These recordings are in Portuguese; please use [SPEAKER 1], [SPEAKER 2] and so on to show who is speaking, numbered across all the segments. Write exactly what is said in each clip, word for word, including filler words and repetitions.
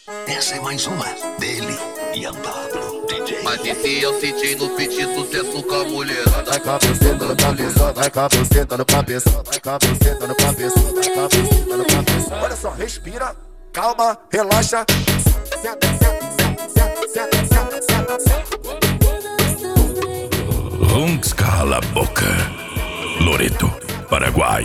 [SPEAKER 1] Essa é mais uma dele, Ian Pablo, D J.
[SPEAKER 2] Mas esse é o C J no beat, sucesso com a mulherada.
[SPEAKER 3] Vai cabeçando no cabeça, vai cabeçando no cabeça, vai cabeçando no cabeça, vai cabeçando no cabeça. Olha só, respira, calma, relaxa. Senta, senta, senta, senta, senta, senta, senta.
[SPEAKER 4] Runks cala a boca. Loreto, Paraguai.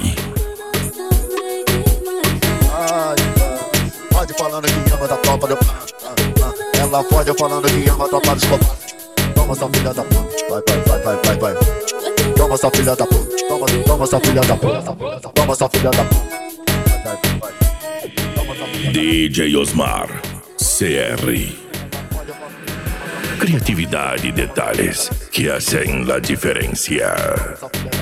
[SPEAKER 3] Ai, pode falando que ama da tropa do... Ela pode falando que ama da tropa dos copados. Toma essa filha da puta, vai, vai, vai, vai, vai, vai. Toma essa filha da puta, toma, toma essa filha da puta, toma essa filha da puta. Vai, vai, vai. Toma essa filha da puta.
[SPEAKER 4] D J Osmar, C R. Criatividade e detalhes que hacen la diferencia.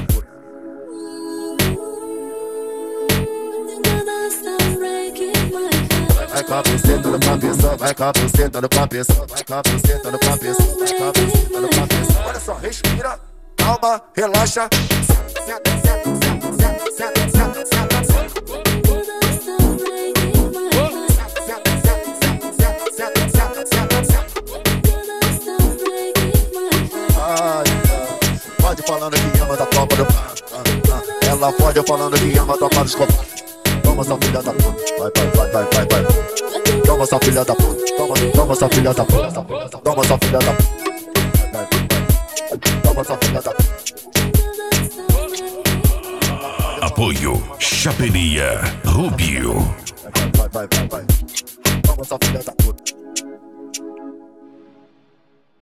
[SPEAKER 3] Vai cabeçando no cabeça, vai cabeçando no cabeça, vai cabeçando no cabeça, vai cabeçando no cabeça. Olha só, respira, calma, relaxa. Senta, senta, senta, senta, senta, senta, senta. Ai, pode falando que ama da tropa do... Ela pode falando que ama da tropa dos copados. Toma essa filha da puta, vai, vai, vai, vai, vai, vai. Toma essa filha da puta, toma, toma essa filha da puta, toma essa filha da puta. Vai, vai, vai. Toma essa filha da puta.
[SPEAKER 4] Apoio Chaperia Rubio.
[SPEAKER 3] Vai, vai, vai, vai, vai. Toma essa filha da puta.